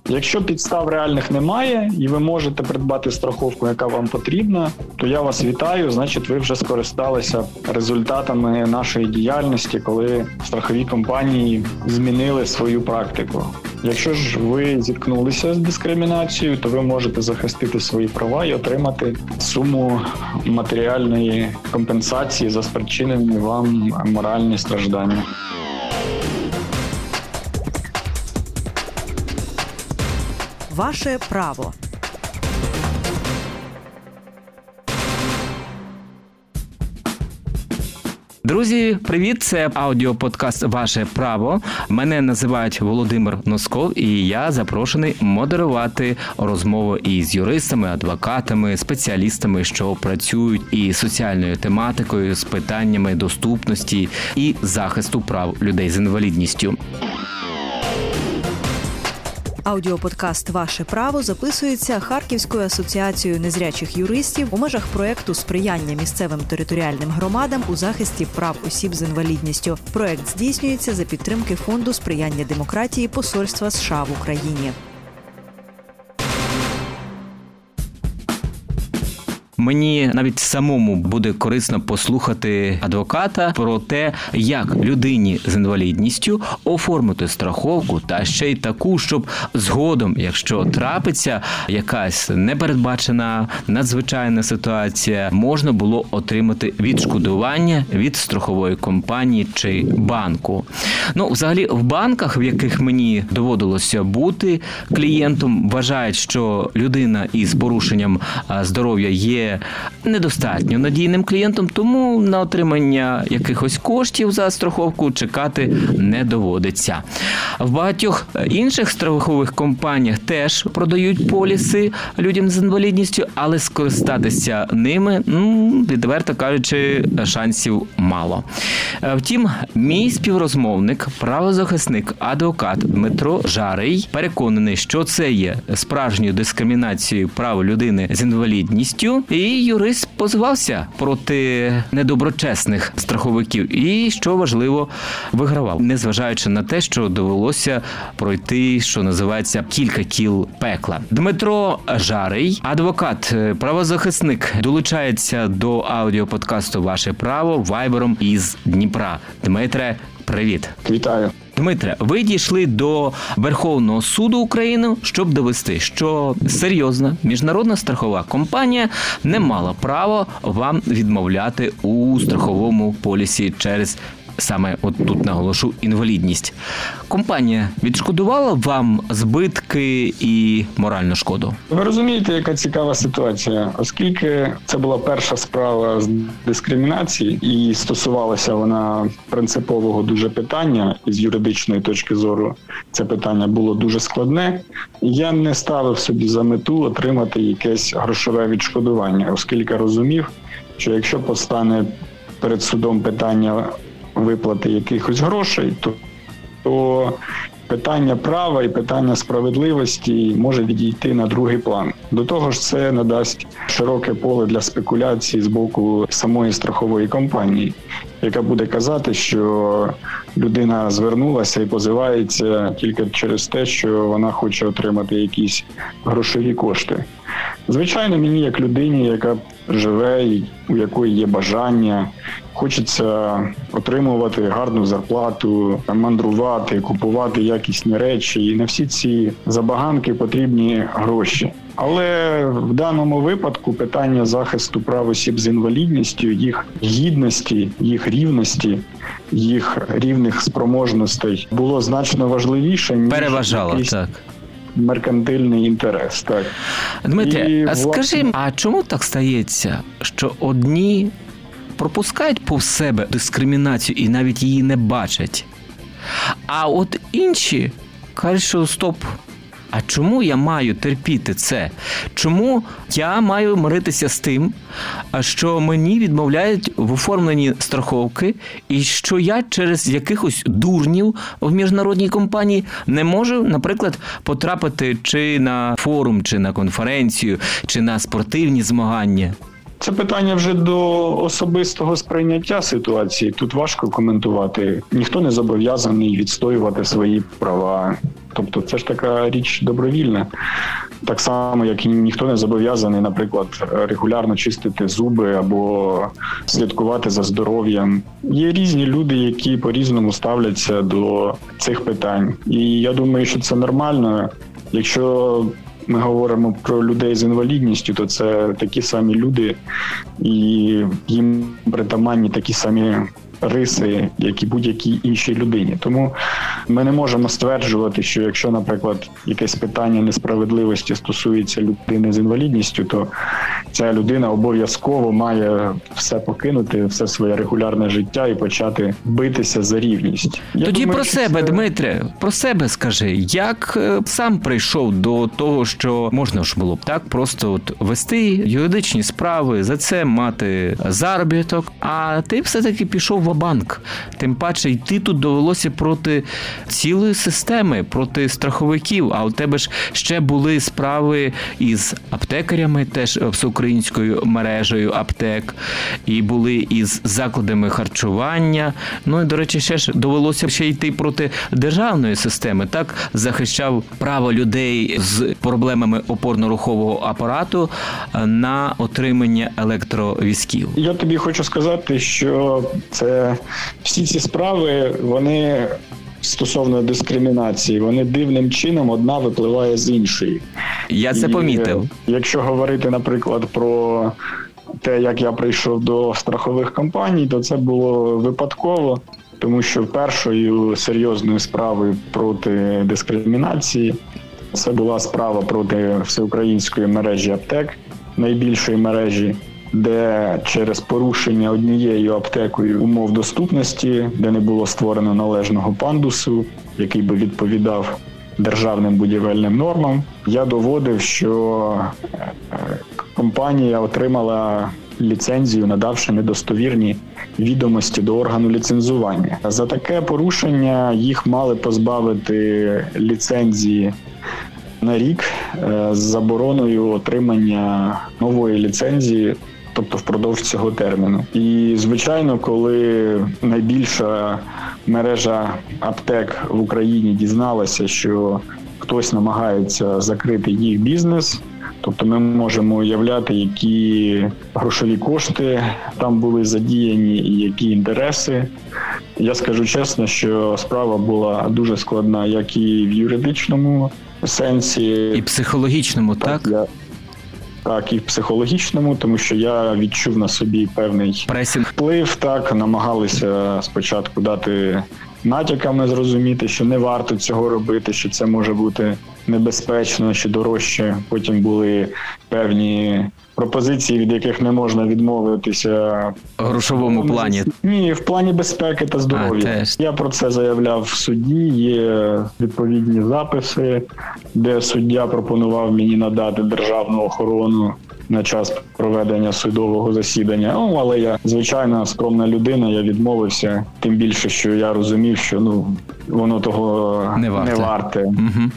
Якщо підстав реальних немає і ви можете придбати страховку, яка вам потрібна, то я вас вітаю, значить ви вже скористалися результатами нашої діяльності, коли страхові компанії змінили свою практику. Якщо ж ви зіткнулися з дискримінацією, то ви можете захистити свої права і отримати суму матеріальної компенсації за спричинені вам моральні страждання. Ваше право. Друзі, привіт! Це аудіоподкаст «Ваше право». Мене називають Володимир Носков, і я запрошений модерувати розмови із юристами, адвокатами, спеціалістами, що працюють із соціальною тематикою, з питаннями доступності і захисту прав людей з інвалідністю. Аудіоподкаст «Ваше право» записується Харківською асоціацією незрячих юристів у межах проєкту «Сприяння місцевим територіальним громадам у захисті прав осіб з інвалідністю». Проєкт здійснюється за підтримки Фонду сприяння демократії Посольства США в Україні. Мені навіть самому буде корисно послухати адвоката про те, як людині з інвалідністю оформити страховку, та ще й таку, щоб згодом, якщо трапиться якась непередбачена надзвичайна ситуація, можна було отримати відшкодування від страхової компанії чи банку. Взагалі, в банках, в яких мені доводилося бути клієнтом, вважають, що людина із порушенням здоров'я є недостатньо надійним клієнтом, тому на отримання якихось коштів за страховку чекати не доводиться. В багатьох інших страхових компаніях теж продають поліси людям з інвалідністю, але скористатися ними, відверто кажучи, шансів мало. Втім, мій співрозмовник, правозахисник, адвокат Дмитро Жарий переконаний, що це є справжньою дискримінацією прав людини з інвалідністю, і юрист позивався проти недоброчесних страховиків і, що важливо, вигравав, незважаючи на те, що довелося пройти, що називається, кілька кіл пекла. Дмитро Жарий, адвокат, правозахисник, долучається до аудіоподкасту «Ваше право» вайбером із Дніпра. Дмитре, привіт. Вітаю. Дмитре, ви дійшли до Верховного суду України, щоб довести, що серйозна міжнародна страхова компанія не мала права вам відмовляти у страховому полісі через саме, от тут наголошу, інвалідність. Компанія відшкодувала вам збитки і моральну шкоду? Ви розумієте, яка цікава ситуація? Оскільки це була перша справа з дискримінації і стосувалася вона принципового дуже питання, і з юридичної точки зору це питання було дуже складне, я не ставив собі за мету отримати якесь грошове відшкодування, оскільки розумів, що якщо постане перед судом питання виплати якихось грошей, то питання права і питання справедливості може відійти на другий план. До того ж, це надасть широке поле для спекуляцій з боку самої страхової компанії, яка буде казати, що людина звернулася і позивається тільки через те, що вона хоче отримати якісь грошові кошти. Звичайно, мені як людині, яка живе і у якої є бажання, хочеться отримувати гарну зарплату, мандрувати, купувати якісні речі, і на всі ці забаганки потрібні гроші. Але в даному випадку питання захисту прав осіб з інвалідністю, їх гідності, їх рівності, їх рівних спроможностей було значно важливіше, ніж переважало, так. Меркантильний інтерес. Так. Дмитре, скажи, а чому так стається, що одні пропускають повз себе дискримінацію і навіть її не бачать, а от інші кажуть, що стоп, а чому я маю терпіти це? Чому я маю миритися з тим, що мені відмовляють в оформленні страховки, і що я через якихось дурнів в міжнародній компанії не можу, наприклад, потрапити чи на форум, чи на конференцію, чи на спортивні змагання? Це питання вже до особистого сприйняття ситуації. Тут важко коментувати. Ніхто не зобов'язаний відстоювати свої права. Тобто це ж така річ добровільна. Так само, як і ніхто не зобов'язаний, наприклад, регулярно чистити зуби або слідкувати за здоров'ям. Є різні люди, які по-різному ставляться до цих питань. І я думаю, що це нормально. Якщо ми говоримо про людей з інвалідністю, то це такі самі люди, і їм притаманні такі самі риси, як і будь-якій іншій людині. Тому ми не можемо стверджувати, що якщо, наприклад, якесь питання несправедливості стосується людини з інвалідністю, то ця людина обов'язково має все покинути, все своє регулярне життя і почати битися за рівність. Тоді думаю, про себе, Дмитре, про себе скажи, як сам прийшов до того, що можна ж було б так просто от вести юридичні справи, за це мати заробіток, а ти все-таки пішов ва-банк. Тим паче йти тут довелося проти цілої системи, проти страховиків, а у тебе ж ще були справи із аптекарями, теж всеукраїнською мережею аптек, і були із закладами харчування. Ну і, до речі, ще ж довелося ще йти проти державної системи, так? Захищав право людей з проблемами опорно-рухового апарату на отримання електровізків. Я тобі хочу сказати, що всі ці справи, вони стосовно дискримінації, вони дивним чином одна випливає з іншої. Я це помітив. Якщо говорити, наприклад, про те, як я прийшов до страхових компаній, то це було випадково, тому що першою серйозною справою проти дискримінації це була справа проти всеукраїнської мережі аптек, найбільшої мережі, де через порушення однією аптекою умов доступності, де не було створено належного пандусу, який би відповідав державним будівельним нормам, я доводив, що компанія отримала ліцензію, надавши недостовірні відомості до органу ліцензування. За таке порушення їх мали позбавити ліцензії на рік з забороною отримання нової ліцензії, тобто впродовж цього терміну. І, звичайно, коли найбільша мережа аптек в Україні дізналася, що хтось намагається закрити їх бізнес, тобто ми можемо уявляти, які грошові кошти там були задіяні і які інтереси. Я скажу чесно, що справа була дуже складна, як і в юридичному сенсі. І психологічному, так? Так, і в психологічному, тому що я відчув на собі певний пресінг. Вплив, так, намагалися спочатку дати натяками зрозуміти, що не варто цього робити, що це може бути небезпечно чи дорожче. Потім були певні пропозиції, від яких не можна відмовитися. В грошовому плані? Ні, в плані безпеки та здоров'я. Я про це заявляв в суді, є відповідні записи, де суддя пропонував мені надати державну охорону на час проведення судового засідання. Але я, звичайно, скромна людина, я відмовився, тим більше, що я розумів, що воно того не варте. Угу.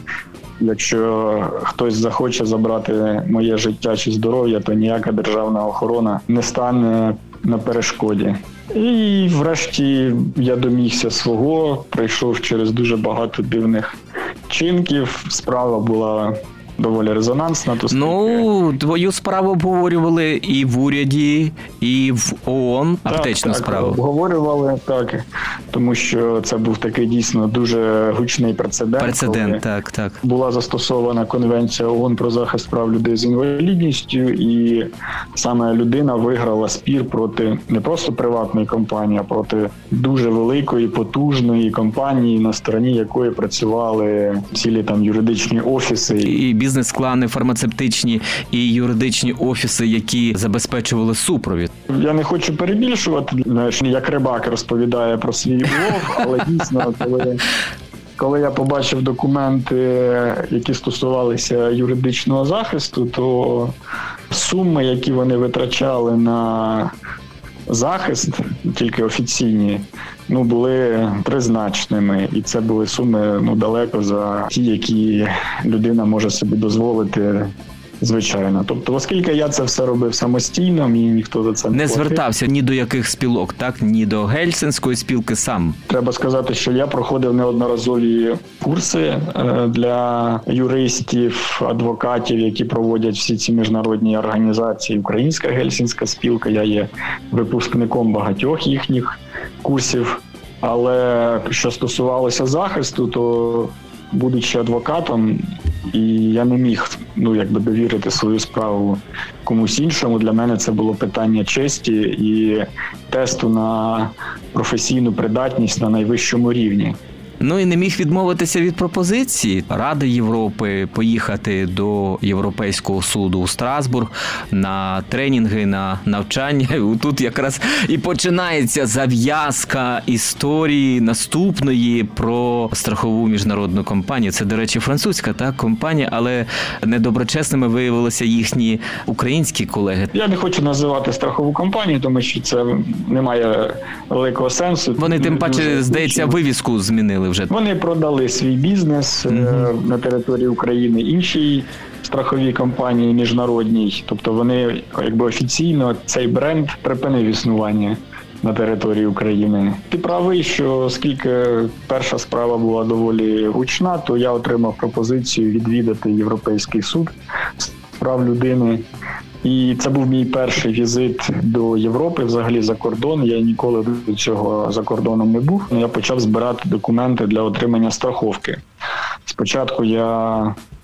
Якщо хтось захоче забрати моє життя чи здоров'я, то ніяка державна охорона не стане на перешкоді. І врешті я домігся свого, пройшов через дуже багато дивних вчинків. Справа була доволі резонансна. Твою справу обговорювали і в уряді, і в ООН, аптечну справу. Обговорювали, так, тому що це був такий дійсно дуже гучний прецедент. Так. Була застосована Конвенція ООН про захист прав людей з інвалідністю, і саме людина виграла спір проти не просто приватної компанії, а проти дуже великої, потужної компанії, на стороні якої працювали цілі там юридичні офіси. І бізнес-клани фармацевтичні, і юридичні офіси, які забезпечували супровід. Я не хочу перебільшувати, як рибак розповідає про свій улов, але дійсно, коли я побачив документи, які стосувалися юридичного захисту, то суми, які вони витрачали на захист, тільки офіційні, були призначеними. І це були суми далеко за ті, які людина може собі дозволити Звичайно. Тобто, оскільки я це все робив самостійно, мені ніхто за це не звертався ні до яких спілок, так? Ні до Гельсінської спілки сам. Треба сказати, що я проходив неодноразові курси для юристів, адвокатів, які проводять всі ці міжнародні організації. Українська Гельсінська спілка, я є випускником багатьох їхніх курсів. Але що стосувалося захисту, то будучи адвокатом, і я не міг довірити свою справу комусь іншому. Для мене це було питання честі і тесту на професійну придатність на найвищому рівні. Ну і не міг відмовитися від пропозиції Ради Європи поїхати до Європейського суду у Страсбург на тренінги, на навчання. І тут якраз і починається зав'язка історії наступної про страхову міжнародну компанію. Це, до речі, французька компанія, але недоброчесними виявилися їхні українські колеги. Я не хочу називати страхову компанію, тому що це не має великого сенсу. Вони тим паче, здається, вивіску змінили. Вони продали свій бізнес на території України іншій страховій компанії міжнародній. Тобто вони офіційно цей бренд припинив існування на території України. Ти правий, що оскільки перша справа була доволі гучна, то я отримав пропозицію відвідати Європейський суд з прав людини. І це був мій перший візит до Європи, взагалі за кордон. Я ніколи до цього за кордоном не був. Я почав збирати документи для отримання страховки. Спочатку я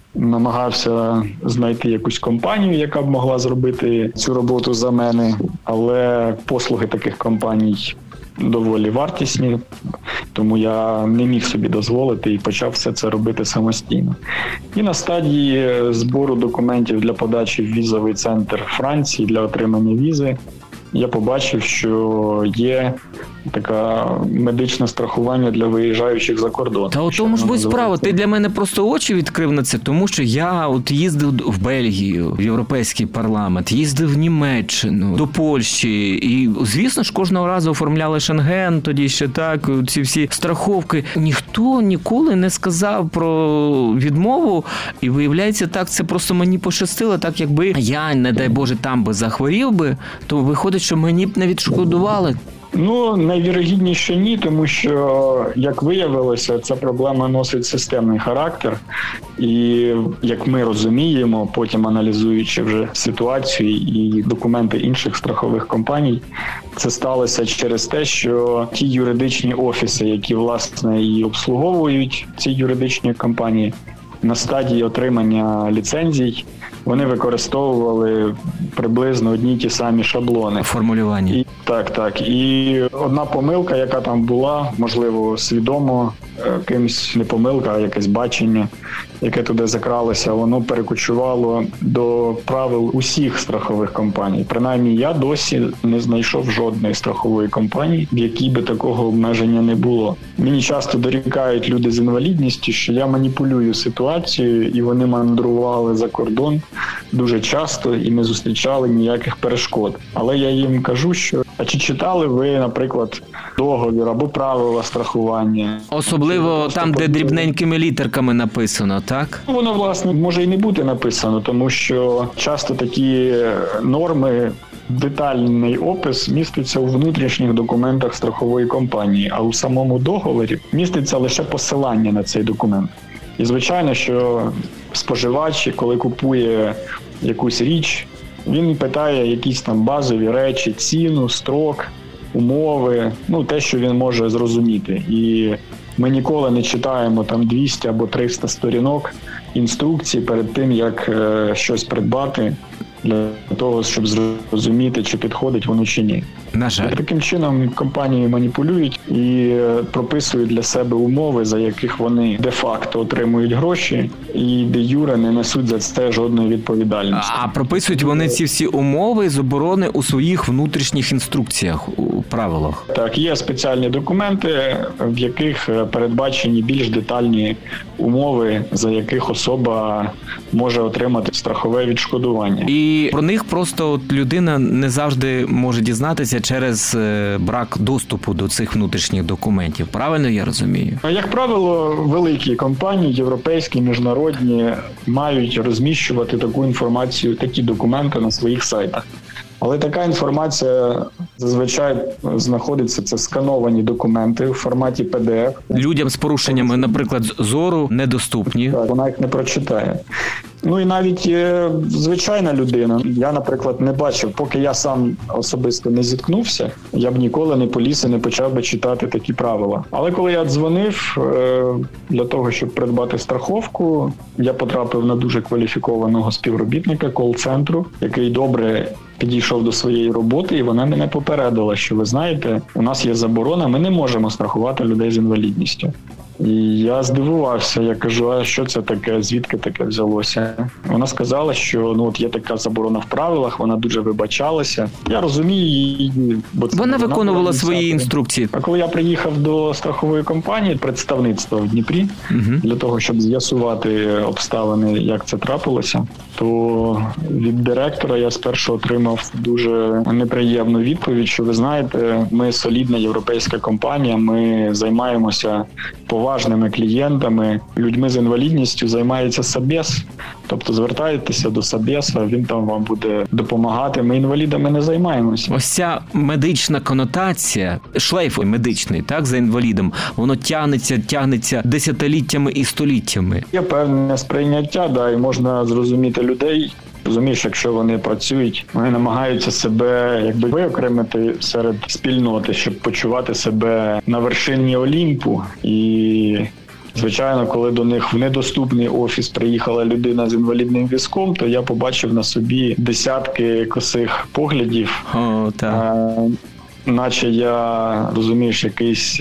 намагався знайти якусь компанію, яка б могла зробити цю роботу за мене, але послуги таких компаній доволі вартісні, тому я не міг собі дозволити і почав все це робити самостійно. І на стадії збору документів для подачі в візовий центр Франції для отримання візи я побачив, що є таке медичне страхування для виїжджаючих за кордон. Та у тому ж будь справа, ти для мене просто очі відкрив на це, тому що я їздив в Бельгію, в Європейський парламент, їздив в Німеччину, до Польщі, і, звісно ж, кожного разу оформляли Шенген, тоді ще ці всі страховки. Ніхто ніколи не сказав про відмову, і виявляється, це просто мені пощастило, якби я, не дай Боже, там би захворів би, то виходить, що мені б не відшкодували. Найвірогідніше ні, тому що, як виявилося, ця проблема носить системний характер. І, як ми розуміємо, потім аналізуючи вже ситуацію і документи інших страхових компаній, це сталося через те, що ті юридичні офіси, які, власне, і обслуговують ці юридичні компанії, на стадії отримання ліцензій, вони використовували приблизно одні й ті самі шаблони. Формулювання. Так. І одна помилка, яка там була, можливо, свідомо, кимсь не помилка, а якесь бачення, яке туди закралося, воно перекочувало до правил усіх страхових компаній. Принаймні, я досі не знайшов жодної страхової компанії, в якій би такого обмеження не було. Мені часто дорікають люди з інвалідністю, що я маніпулюю ситуацією, і вони мандрували за кордон дуже часто і не зустрічали ніяких перешкод. Але я їм кажу, що а чи читали ви, наприклад, договір або правила страхування? Особливо там, де дрібненькими літерками написано, так? Воно, власне, може і не бути написано, тому що часто такі норми, детальний опис міститься у внутрішніх документах страхової компанії, а у самому договорі міститься лише посилання на цей документ. І, звичайно, що споживач, коли купує якусь річ, він питає якісь там базові речі, ціну, строк, умови, те, що він може зрозуміти. І ми ніколи не читаємо там 200 або 300 сторінок інструкцій перед тим, як щось придбати, для того, щоб зрозуміти, чи підходить воно чи ні. На жаль. Таким чином компанії маніпулюють і прописують для себе умови, за яких вони де-факто отримують гроші і де-юре не несуть за це жодної відповідальності. А прописують вони ці всі умови, заборони у своїх внутрішніх інструкціях, у правилах? Так, є спеціальні документи, в яких передбачені більш детальні умови, за яких особа може отримати страхове відшкодування. І І про них просто людина не завжди може дізнатися через брак доступу до цих внутрішніх документів. Правильно я розумію? Як правило, великі компанії, європейські, міжнародні, мають розміщувати таку інформацію, такі документи на своїх сайтах. Але така інформація зазвичай знаходиться, це скановані документи в форматі PDF. Людям з порушеннями, наприклад, зору недоступні. Так, вона їх не прочитає. Ну і навіть звичайна людина. Я, наприклад, не бачив, поки я сам особисто не зіткнувся, я б ніколи не поліз і не почав би читати такі правила. Але коли я дзвонив для того, щоб придбати страховку, я потрапив на дуже кваліфікованого співробітника кол-центру, який добре підійшов до своєї роботи, і вона мене попередила, що, ви знаєте, у нас є заборона, ми не можемо страхувати людей з інвалідністю. І я здивувався, я кажу, а що це таке, звідки таке взялося? Вона сказала, що от є така заборона в правилах, вона дуже вибачалася. Я розумію її. Бо вона виконувала свої інструкції. А коли я приїхав до страхової компанії, представництва в Дніпрі, для того, щоб з'ясувати обставини, як це трапилося, то від директора я спершу отримав дуже неприємну відповідь, що, ви знаєте, ми солідна європейська компанія, ми займаємося поважними клієнтами, людьми з інвалідністю займається Собес, тобто звертайтеся до Собеса, він там вам буде допомагати, ми інвалідами не займаємося. Ось ця медична конотація, шлейф медичний, так, за інвалідом, воно тягнеться десятиліттями і століттями. Є певне сприйняття, да, і можна зрозуміти людей. Розумієш, якщо вони працюють, вони намагаються себе якби виокремити серед спільноти, щоб почувати себе на вершині Олімпу. І, звичайно, коли до них в недоступний офіс приїхала людина з інвалідним візком, то я побачив на собі десятки косих поглядів. О, так. Наче я, розумієш, якийсь...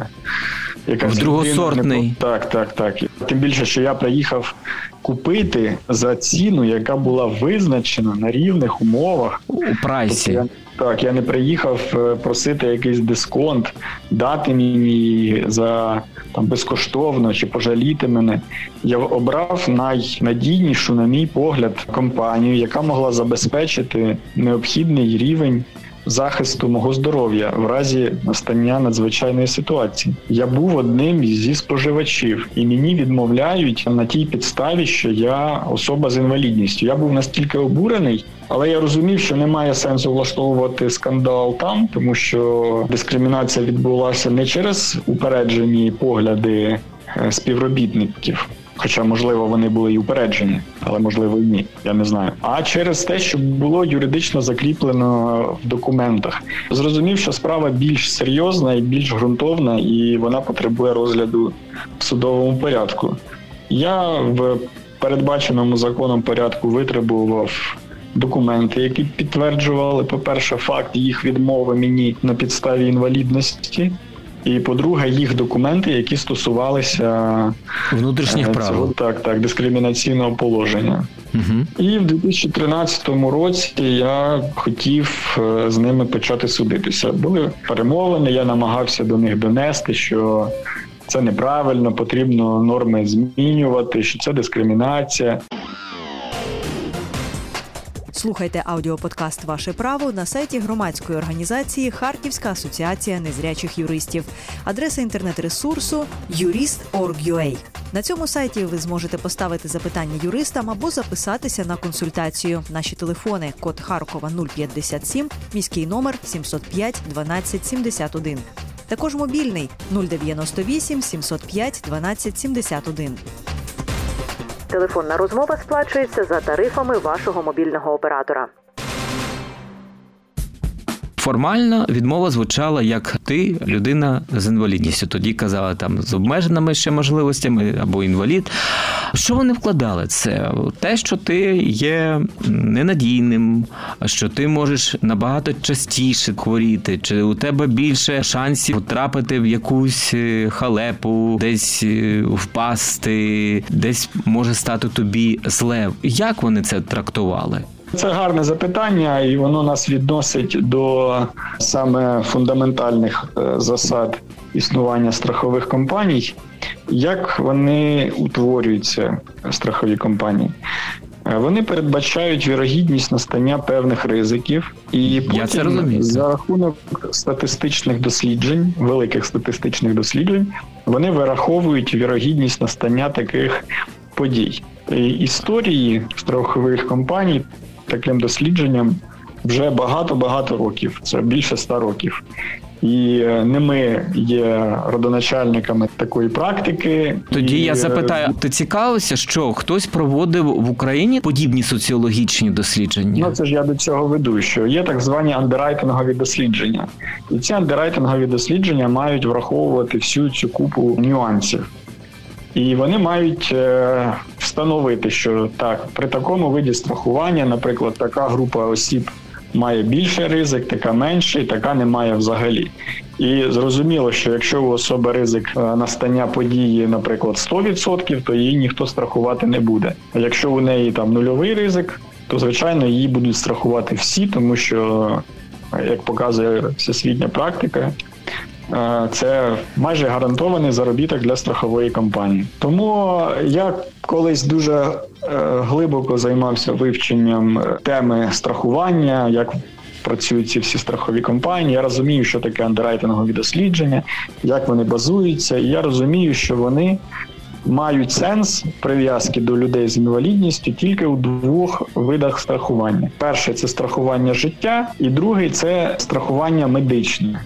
другосортний. Так. Тим більше, що я приїхав купити за ціну, яка була визначена на рівних умовах. У прайсі. Тобто я не приїхав просити якийсь дисконт, дати мені за безкоштовно чи пожаліти мене. Я обрав найнадійнішу, на мій погляд, компанію, яка могла забезпечити необхідний рівень захисту мого здоров'я в разі настання надзвичайної ситуації. Я був одним зі споживачів, і мені відмовляють на тій підставі, що я особа з інвалідністю. Я був настільки обурений, але я розумів, що немає сенсу влаштовувати скандал там, тому що дискримінація відбулася не через упереджені погляди співробітників, хоча, можливо, вони були і упереджені, але, можливо, і ні, я не знаю. А через те, що було юридично закріплено в документах. Зрозумів, що справа більш серйозна і більш ґрунтовна, і вона потребує розгляду в судовому порядку. Я в передбаченому законом порядку витребував документи, які підтверджували, по-перше, факт їх відмови мені на підставі інвалідності, і, по-друге, їх документи, які стосувалися внутрішніх правил. Так, дискримінаційного положення. Угу. І в 2013 році я хотів з ними почати судитися. Були перемовини, я намагався до них донести, що це неправильно, потрібно норми змінювати, що це дискримінація. Слухайте аудіоподкаст «Ваше право» на сайті громадської організації «Харківська асоціація незрячих юристів». Адреса інтернет-ресурсу jurist.org.ua. На цьому сайті ви зможете поставити запитання юристам або записатися на консультацію. Наші телефони – код Харкова 057, міський номер 705 12 71. Також мобільний 098 705 12 71. Телефонна розмова сплачується за тарифами вашого мобільного оператора. Формально відмова звучала як ти людина з інвалідністю. Тоді казали там з обмеженими ще можливостями або інвалід. Що вони вкладали? Це те, що ти є ненадійним, що ти можеш набагато частіше хворіти, чи у тебе більше шансів потрапити в якусь халепу, десь впасти, десь може стати тобі зле. Як вони це трактували? Це гарне запитання, і воно нас відносить до саме фундаментальних засад існування страхових компаній. Як вони утворюються, страхові компанії? Вони передбачають вірогідність настання певних ризиків, і потім за рахунок статистичних досліджень, великих статистичних досліджень, вони вираховують вірогідність настання таких подій. І історії страхових компаній таким дослідженням вже багато-багато років, це більше 100 років. І не ми є родоначальниками такої практики. Тоді я запитаю, ти цікавився, що хтось проводив в Україні подібні соціологічні дослідження? Ну, це ж я до цього веду, що є так звані андеррайтингові дослідження. І ці андеррайтингові дослідження мають враховувати всю цю купу нюансів. І вони мають встановити, що так, при такому виді страхування, наприклад, така група осіб має більший ризик, така менший, така не має взагалі. І зрозуміло, що якщо у особи ризик настання події, наприклад, 100%, то її ніхто страхувати не буде. А якщо у неї там нульовий ризик, то, звичайно, її будуть страхувати всі, тому що, як показує всесвітня практика, це майже гарантований заробіток для страхової компанії. Тому я колись дуже глибоко займався вивченням теми страхування, як працюють ці всі страхові компанії. Я розумію, що таке андеррайтингові дослідження, як вони базуються, і я розумію, що вони мають сенс прив'язки до людей з інвалідністю тільки у двох видах страхування. Перше – це страхування життя, і другий – це страхування медичне.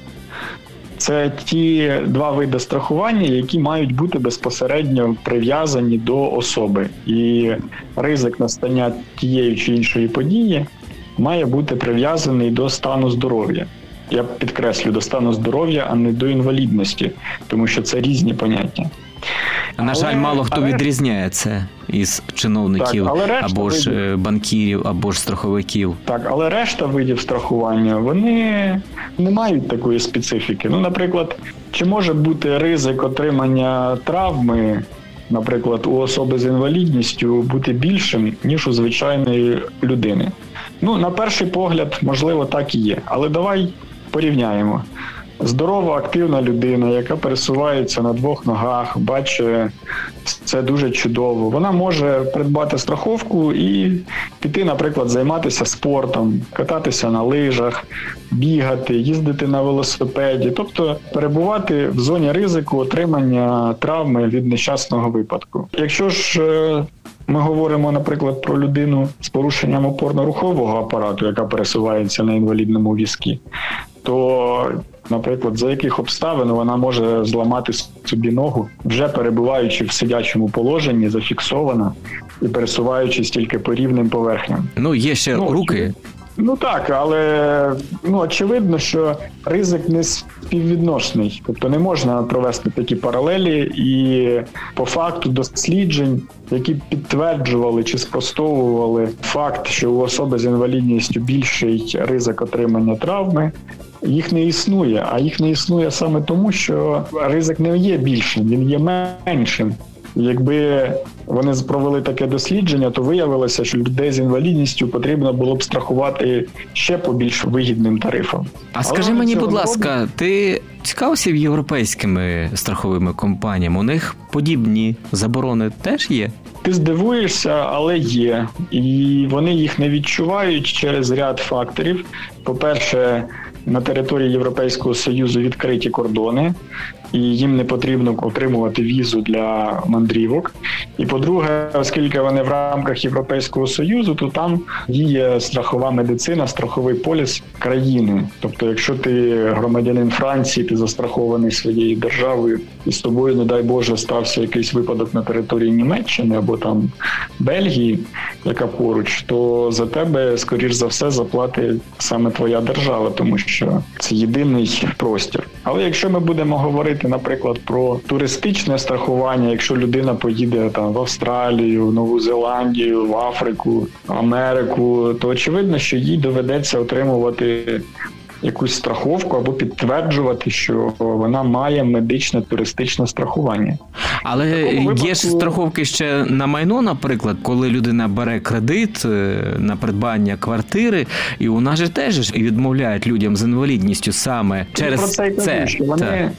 Це ті два види страхування, які мають бути безпосередньо прив'язані до особи. І ризик настання тієї чи іншої події має бути прив'язаний до стану здоров'я. Я підкреслю, до стану здоров'я, а не до інвалідності, тому що це різні поняття. На жаль, мало хто відрізняє це із чиновників, або ж банкірів, або ж страховиків. Так, але решта видів страхування, вони не мають такої специфіки. Ну, наприклад, чи може бути ризик отримання травми, наприклад, у особи з інвалідністю бути більшим, ніж у звичайної людини? Ну, на перший погляд, можливо, так і є. Але давай порівняємо. Здорова, активна людина, яка пересувається на двох ногах, бачить це дуже чудово. Вона може придбати страховку і піти, наприклад, займатися спортом, кататися на лижах, бігати, їздити на велосипеді. Тобто перебувати в зоні ризику отримання травми від нещасного випадку. Якщо ж ми говоримо, наприклад, про людину з порушенням опорно-рухового апарату, яка пересувається на інвалідному візку, то, наприклад, за яких обставин вона може зламати собі ногу, вже перебуваючи в сидячому положенні, зафіксована і пересуваючись тільки по рівним поверхням. Ну, є ще руки. Ну так, але очевидно, що ризик не співвідносний. Тобто не можна провести такі паралелі, і по факту досліджень, які підтверджували чи спростовували факт, що у особи з інвалідністю більший ризик отримання травми, їх не існує. А їх не існує саме тому, що ризик не є більшим, він є меншим. Якби вони провели таке дослідження, то виявилося, що людей з інвалідністю потрібно було б страхувати ще по більш вигідним тарифам. А скажи мені, будь ласка, ти цікавився європейськими страховими компаніями? У них подібні заборони теж є? Ти здивуєшся, але є. І вони їх не відчувають через ряд факторів. По-перше, на території Європейського Союзу відкриті кордони, і їм не потрібно отримувати візу для мандрівок. І по-друге, оскільки вони в рамках Європейського Союзу, то там діє страхова медицина, страховий поліс країни. Тобто, якщо ти громадянин Франції, ти застрахований своєю державою, і з тобою, не дай Боже, стався якийсь випадок на території Німеччини або там Бельгії, яка поруч, то за тебе, скоріш за все, заплатить саме твоя держава, тому що це єдиний простір. Але якщо ми будемо говорити, наприклад, про туристичне страхування, якщо людина поїде там в Австралію, в Нову Зеландію, в Африку, Америку, то очевидно, що їй доведеться отримувати якусь страховку або підтверджувати, що вона має медичне туристичне страхування. Але є ж страховки ще на майно, наприклад, коли людина бере кредит на придбання квартири, і у нас же теж відмовляють людям з інвалідністю саме через це. Вони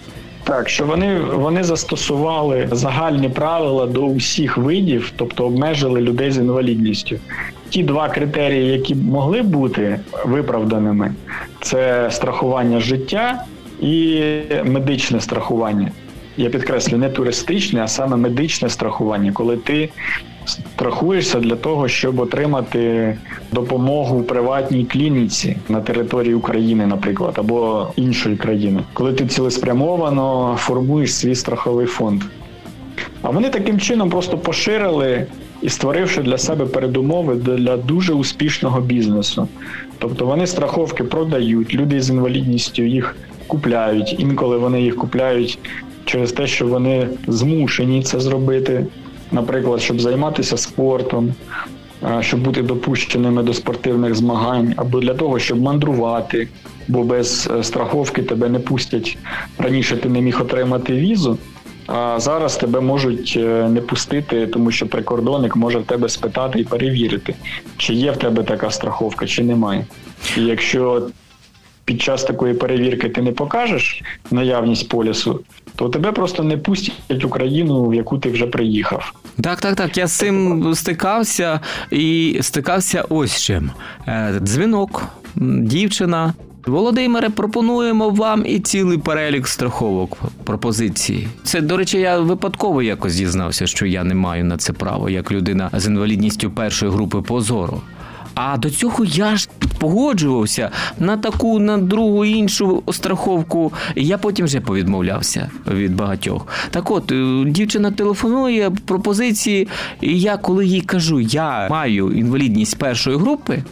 Так, що вони застосували загальні правила до усіх видів, тобто обмежили людей з інвалідністю. Ті два критерії, які могли бути виправданими, це страхування життя і медичне страхування. Я підкреслю, не туристичне, а саме медичне страхування, коли ти страхуєшся для того, щоб отримати допомогу в приватній клініці на території України, наприклад, або іншої країни, коли ти цілеспрямовано формуєш свій страховий фонд. А вони таким чином просто поширили і створивши для себе передумови для дуже успішного бізнесу. Тобто вони страховки продають, люди з інвалідністю їх купляють, інколи вони їх купляють через те, що вони змушені це зробити, наприклад, щоб займатися спортом, щоб бути допущеними до спортивних змагань, або для того, щоб мандрувати, бо без страховки тебе не пустять. Раніше ти не міг отримати візу, а зараз тебе можуть не пустити, тому що прикордонник може в тебе спитати і перевірити, чи є в тебе така страховка, чи немає. І якщо під час такої перевірки ти не покажеш наявність полісу, то тебе просто не пустять в Україну, в яку ти вже приїхав. Так, я з цим стикався ось з чим. Дзвінок, дівчина. Володимире, пропонуємо вам і цілий перелік страховок, пропозиції. Це, до речі, я випадково якось дізнався, що я не маю на це право, як людина з інвалідністю першої групи по зору. А до цього я ж погоджувався на таку, на другу, іншу страховку. І я потім вже повідмовлявся від багатьох. Так от, дівчина телефонує, пропозиції, і я, коли їй кажу, я маю інвалідність першої групи,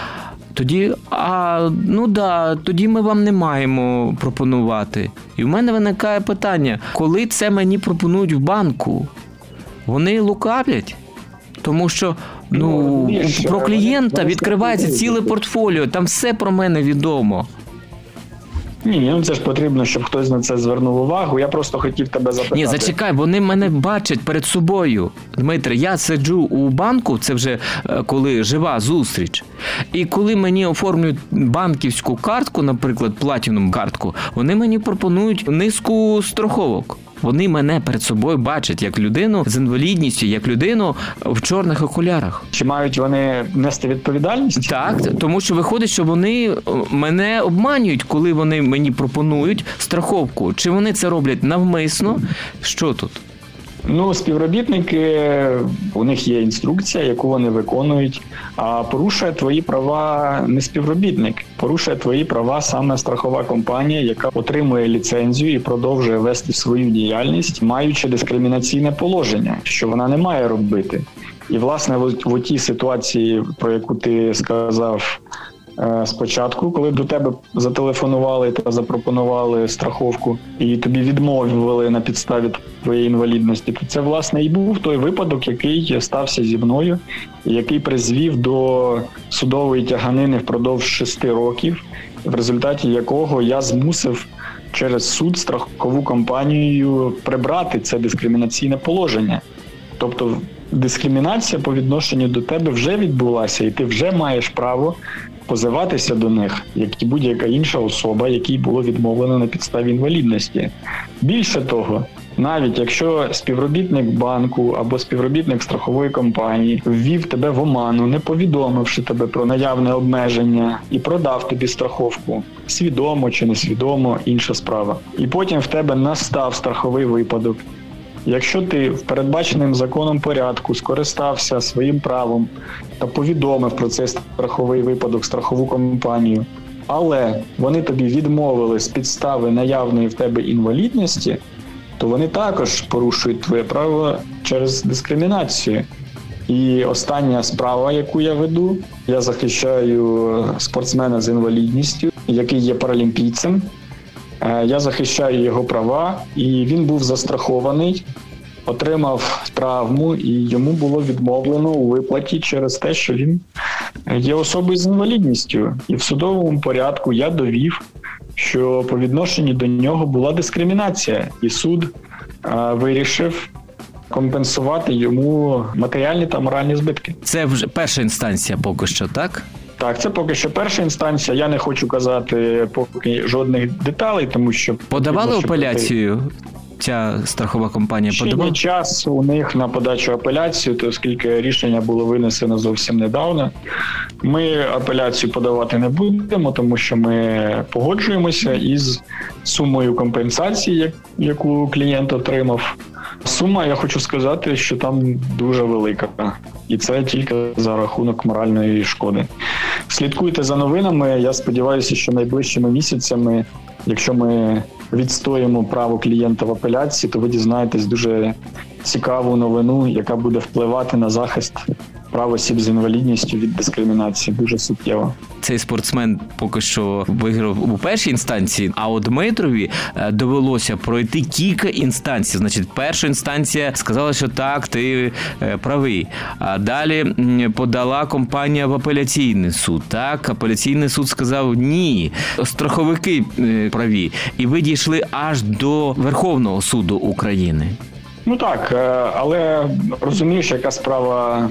тоді ми вам не маємо пропонувати. І в мене виникає питання, коли це мені пропонують в банку? Вони лукавлять? Тому що про клієнта відкривається ціле портфоліо, там все про мене відомо. Ні, це ж потрібно, щоб хтось на це звернув увагу. Я просто хотів тебе запитати. Ні, зачекай, вони мене бачать перед собою. Дмитре, я сиджу у банку, це вже коли жива зустріч. І коли мені оформлюють банківську картку, наприклад, платінум картку, вони мені пропонують низку страховок. Вони мене перед собою бачать як людину з інвалідністю, як людину в чорних окулярах. Чи мають вони нести відповідальність? Так, тому що виходить, що вони мене обманюють, коли вони мені пропонують страховку. Чи вони це роблять навмисно? Що тут? Співробітники, у них є інструкція, яку вони виконують, а порушує твої права не співробітник, порушує твої права саме страхова компанія, яка отримує ліцензію і продовжує вести свою діяльність, маючи дискримінаційне положення, що вона не має робити. І, власне, в тій ситуації, про яку ти сказав спочатку, коли до тебе зателефонували та запропонували страховку і тобі відмовили на підставі твоєї інвалідності, то це, власне, і був той випадок, який стався зі мною, який призвів до судової тяганини впродовж 6 років, в результаті якого я змусив через суд страхову компанію прибрати це дискримінаційне положення. Тобто дискримінація по відношенню до тебе вже відбулася, і ти вже маєш право позиватися до них, як і будь-яка інша особа, якій було відмовлено на підставі інвалідності. Більше того, навіть якщо співробітник банку або співробітник страхової компанії ввів тебе в оману, не повідомивши тебе про наявне обмеження і продав тобі страховку, свідомо чи несвідомо, інша справа. І потім в тебе настав страховий випадок. Якщо ти в передбаченим законом порядку скористався своїм правом та повідомив про цей страховий випадок страхову компанію, але вони тобі відмовили з підстави наявної в тебе інвалідності, то вони також порушують твоє право через дискримінацію. І остання справа, яку я веду, я захищаю спортсмена з інвалідністю, який є паралімпійцем. Я захищаю його права, і він був застрахований, отримав травму, і йому було відмовлено у виплаті через те, що він є особою з інвалідністю. І в судовому порядку я довів, що по відношенню до нього була дискримінація, і суд вирішив компенсувати йому матеріальні та моральні збитки. Це вже перша інстанція поки що, так? Так, це поки що перша інстанція. Я не хочу казати поки жодних деталей, тому що... Подавали апеляцію? Ця страхова компанія подавала? Ще є час у них на подачу апеляції, оскільки рішення було винесено зовсім недавно. Ми апеляцію подавати не будемо, тому що ми погоджуємося із сумою компенсації, яку клієнт отримав. Сума, я хочу сказати, що там дуже велика. І це тільки за рахунок моральної шкоди. Слідкуйте за новинами. Я сподіваюся, що найближчими місяцями, якщо ми відстоїмо право клієнта в апеляції, то ви дізнаєтесь дуже цікаву новину, яка буде впливати на захист прав осіб з інвалідністю від дискримінації. Дуже суттєво. Цей спортсмен поки що виграв у першій інстанції, а от Дмитрові довелося пройти кілька інстанцій. Значить, перша інстанція сказала, що так, ти правий. А далі подала компанія в апеляційний суд. Так, апеляційний суд сказав ні, страховики праві. І ви дійшли аж до Верховного суду України. Ну так, але розумієш, яка справа.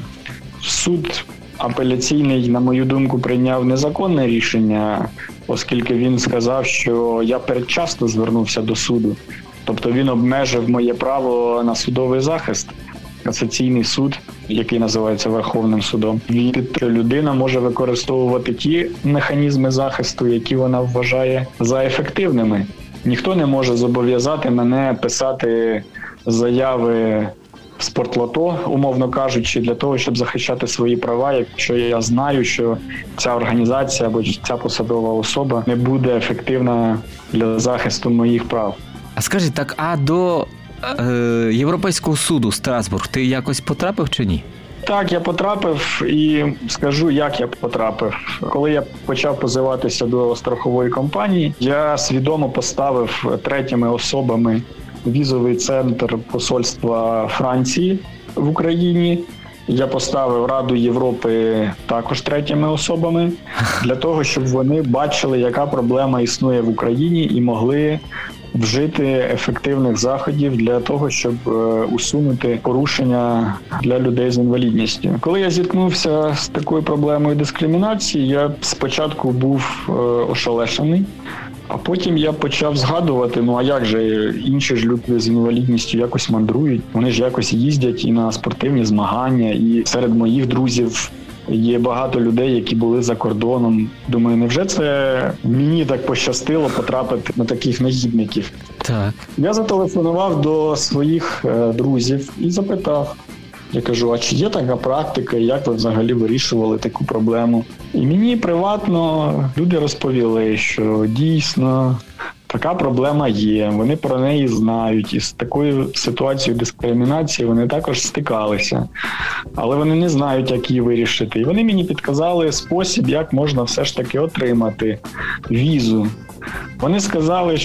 Суд апеляційний, на мою думку, прийняв незаконне рішення, оскільки він сказав, що я передчасно звернувся до суду. Тобто він обмежив моє право на судовий захист. Касаційний суд, який називається Верховним судом, людина може використовувати ті механізми захисту, які вона вважає за ефективними. Ніхто не може зобов'язати мене писати заяви в спортлото, умовно кажучи, для того, щоб захищати свої права, якщо я знаю, що ця організація або ця посадова особа не буде ефективна для захисту моїх прав. А скажи так, а до Європейського суду Страсбург ти якось потрапив чи ні? Так, я потрапив і скажу, як я потрапив. Коли я почав позиватися до страхової компанії, я свідомо поставив третіми особами візовий центр посольства Франції в Україні. Я поставив Раду Європи також третіми особами для того, щоб вони бачили, яка проблема існує в Україні і могли вжити ефективних заходів для того, щоб усунути порушення для людей з інвалідністю. Коли я зіткнувся з такою проблемою дискримінації, я спочатку був ошелешений, а потім я почав згадувати, а як же інші ж люди з інвалідністю якось мандрують, вони ж якось їздять і на спортивні змагання, і серед моїх друзів є багато людей, які були за кордоном. Думаю, невже це мені так пощастило потрапити на таких негідників? Так. Я зателефонував до своїх друзів і запитав. Я кажу, а чи є така практика, як ви взагалі вирішували таку проблему? І мені приватно люди розповіли, що дійсно така проблема є, вони про неї знають, і з такою ситуацією дискримінації вони також стикалися. Але вони не знають, як її вирішити. І вони мені підказали спосіб, як можна все ж таки отримати візу. Вони сказали,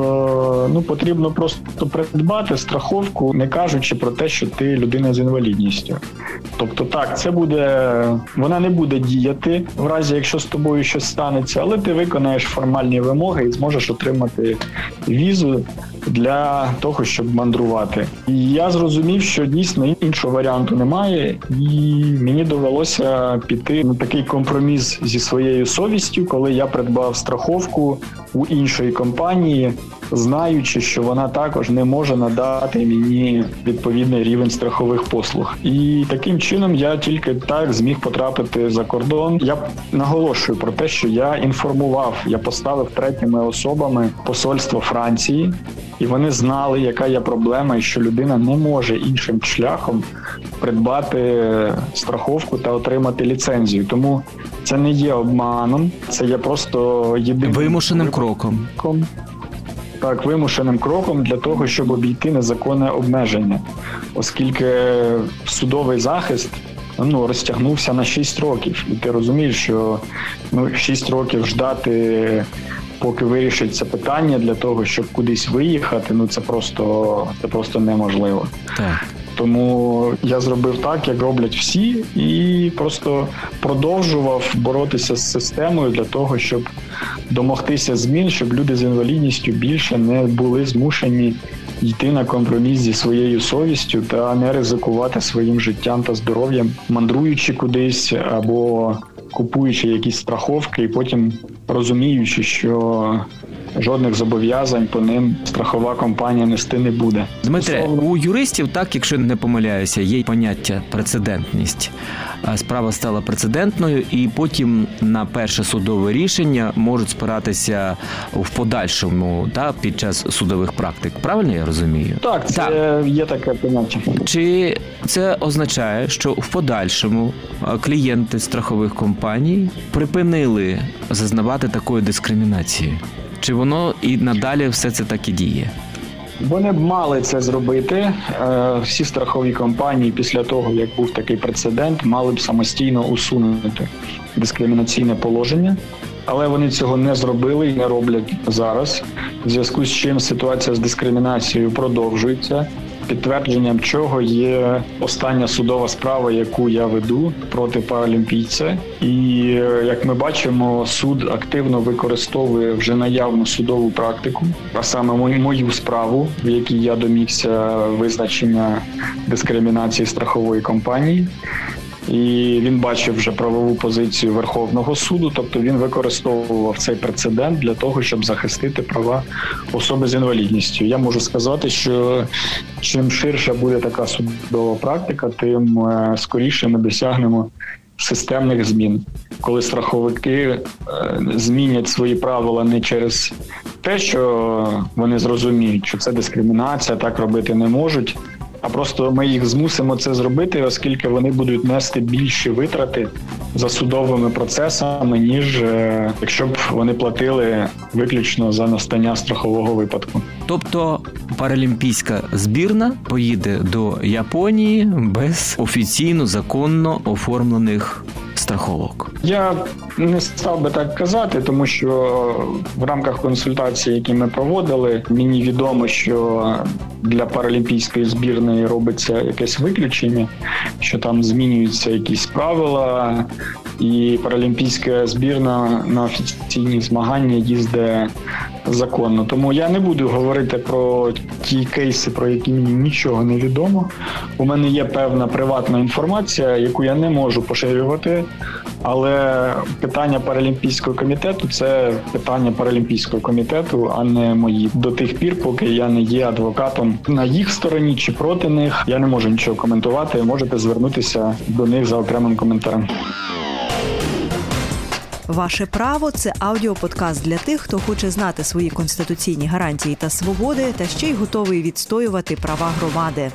що потрібно просто придбати страховку, не кажучи про те, що ти людина з інвалідністю. Тобто так, вона не буде діяти в разі, якщо з тобою щось станеться, але ти виконаєш формальні вимоги і зможеш отримати візу для того, щоб мандрувати. І я зрозумів, що дійсно іншого варіанту немає, і мені довелося піти на такий компроміс зі своєю совістю, коли я придбав страховку у іншої компанії, знаючи, що вона також не може надати мені відповідний рівень страхових послуг. І таким чином я тільки так зміг потрапити за кордон. Я наголошую про те, що я інформував, я поставив третіми особами посольство Франції, і вони знали, яка є проблема, і що людина не може іншим шляхом придбати страховку та отримати ліцензію. Тому це не є обманом, це є просто єдиним вимушеним кроком. Так, вимушеним кроком для того, щоб обійти незаконне обмеження, оскільки судовий захист розтягнувся на 6 років. І ти розумієш, що 6 років ждати, поки вирішиться питання для того, щоб кудись виїхати, це просто неможливо. Так. Тому я зробив так, як роблять всі, і просто продовжував боротися з системою для того, щоб домогтися змін, щоб люди з інвалідністю більше не були змушені йти на компроміс зі своєю совістю та не ризикувати своїм життям та здоров'ям, мандруючи кудись або купуючи якісь страховки і потім розуміючи, що жодних зобов'язань по ним страхова компанія нести не буде. Дмитре, у юристів, так, якщо не помиляюся, є поняття прецедентність. Справа стала прецедентною, і потім на перше судове рішення можуть спиратися в подальшому, під час судових практик. Правильно я розумію? Так, це є таке поняття. Чи це означає, що в подальшому клієнти страхових компаній припинили зазнавати такої дискримінації? Чи воно і надалі все це так і діє? Вони б мали це зробити. Всі страхові компанії після того, як був такий прецедент, мали б самостійно усунути дискримінаційне положення. Але вони цього не зробили і не роблять зараз, в зв'язку з чим ситуація з дискримінацією продовжується, підтвердженням чого є остання судова справа, яку я веду проти паралімпійця. І, як ми бачимо, суд активно використовує вже наявну судову практику, а саме мою справу, в якій я домігся визначення дискримінації страхової компанії. І він бачив вже правову позицію Верховного суду, тобто він використовував цей прецедент для того, щоб захистити права особи з інвалідністю. Я можу сказати, що чим ширша буде така судова практика, тим скоріше ми досягнемо системних змін, коли страховики змінять свої правила не через те, що вони зрозуміють, що це дискримінація, так робити не можуть, а просто ми їх змусимо це зробити, оскільки вони будуть нести більші витрати за судовими процесами, ніж якщо б вони платили виключно за настання страхового випадку. Тобто паралімпійська збірна поїде до Японії без офіційно, законно оформлених страховок? Я не став би так казати, тому що в рамках консультацій, які ми проводили, мені відомо, що для паралімпійської збірної робиться якесь виключення, що там змінюються якісь правила, і паралімпійська збірна на офіційні змагання їздить законно. Тому я не буду говорити про ті кейси, про які мені нічого не відомо. У мене є певна приватна інформація, яку я не можу поширювати, але питання Паралімпійського комітету – це питання Паралімпійського комітету, а не мої. До тих пір, поки я не є адвокатом на їх стороні чи проти них, я не можу нічого коментувати, можете звернутися до них за окремим коментарем. «Ваше право» – це аудіоподкаст для тих, хто хоче знати свої конституційні гарантії та свободи, та ще й готовий відстоювати права громади.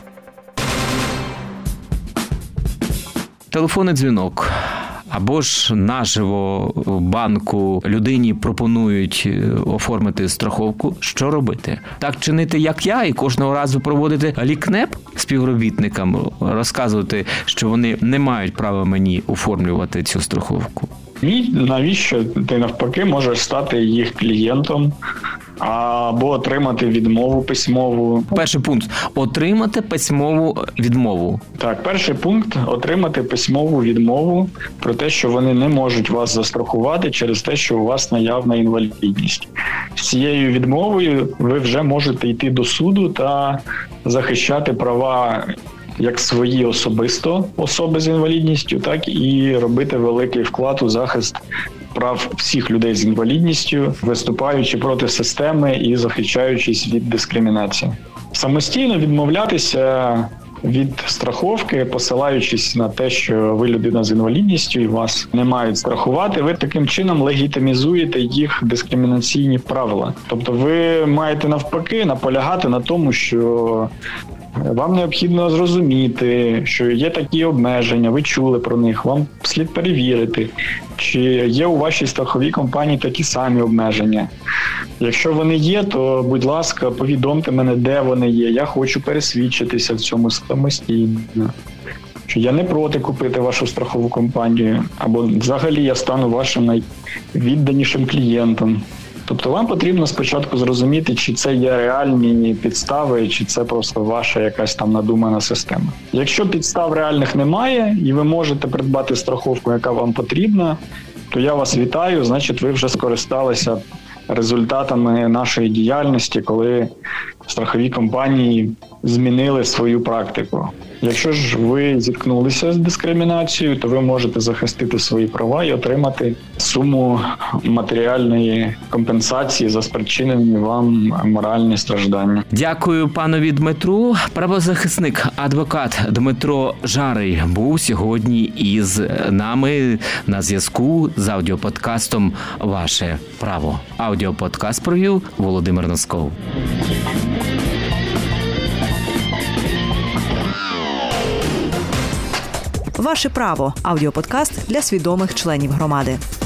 Телефонний дзвінок. Або ж наживо в банку людині пропонують оформити страховку. Що робити? Так чинити, як я, і кожного разу проводити лікнеп співробітникам, розказувати, що вони не мають права мені оформлювати цю страховку? Ні, навіщо? Ти навпаки можеш стати їх клієнтом або отримати відмову письмову. Перший пункт – отримати письмову відмову. Так, перший пункт – отримати письмову відмову про те, що вони не можуть вас застрахувати через те, що у вас наявна інвалідність. З цією відмовою ви вже можете йти до суду та захищати права як свої особисто особи з інвалідністю, так і робити великий вклад у захист прав всіх людей з інвалідністю, виступаючи проти системи і захищаючись від дискримінації. Самостійно відмовлятися від страховки, посилаючись на те, що ви людина з інвалідністю і вас не мають страхувати, ви таким чином легітимізуєте їх дискримінаційні правила. Тобто ви маєте навпаки наполягати на тому, що вам необхідно зрозуміти, що є такі обмеження, ви чули про них, вам слід перевірити, чи є у вашій страховій компанії такі самі обмеження. Якщо вони є, то, будь ласка, повідомте мене, де вони є. Я хочу пересвідчитися в цьому самостійно. Що я не проти купити вашу страхову компанію, або взагалі я стану вашим найвідданішим клієнтом. Тобто вам потрібно спочатку зрозуміти, чи це є реальні підстави, чи це просто ваша якась там надумана система. Якщо підстав реальних немає, і ви можете придбати страховку, яка вам потрібна, то я вас вітаю, значить ви вже скористалися результатами нашої діяльності, коли страхові компанії змінили свою практику. Якщо ж ви зіткнулися з дискримінацією, то ви можете захистити свої права і отримати суму матеріальної компенсації за спричинені вам моральні страждання. Дякую панові Дмитру. Правозахисник, адвокат Дмитро Жарий був сьогодні із нами на зв'язку з аудіоподкастом «Ваше право». Аудіоподкаст провів Володимир Носков. «Ваше право» – аудіоподкаст для свідомих членів громади.